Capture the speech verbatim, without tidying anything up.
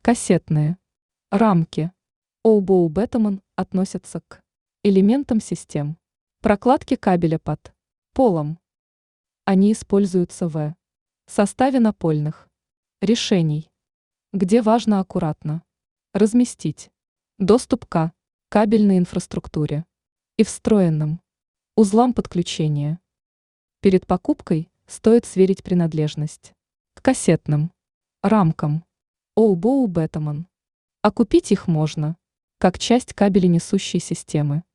Кассетные рамки Оубоу Бетамон относятся к элементам систем прокладки кабеля под полом. Они используются в составе напольных решений, где важно аккуратно разместить доступ к кабельной инфраструктуре и встроенным узлам подключения. Перед покупкой стоит сверить принадлежность к кассетным рамкам Оубоу Бетамон, а купить их можно как часть кабеленесущей системы.